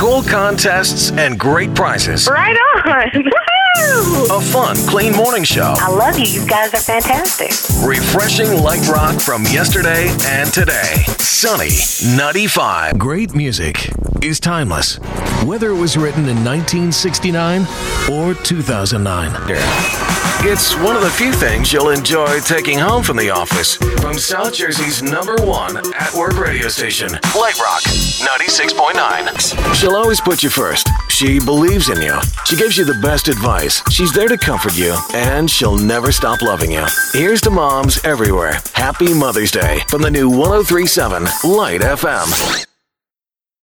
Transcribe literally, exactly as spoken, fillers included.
cool contests, and great prizes. Right on. A fun, clean morning show. I love you. You guys are fantastic. Refreshing light rock from yesterday and today. Sunny ninety-five. Great music is timeless, whether it was written in nineteen sixty-nine or two thousand nine. It's one of the few things you'll enjoy taking home from the office. From South Jersey's number one at-work radio station, Light Rock ninety-six point nine. She'll always put you first. She believes in you. She gives you the best advice. She's there to comfort you, and she'll never stop loving you. Here's to moms everywhere. Happy Mother's Day from the new one oh three point seven Light F M.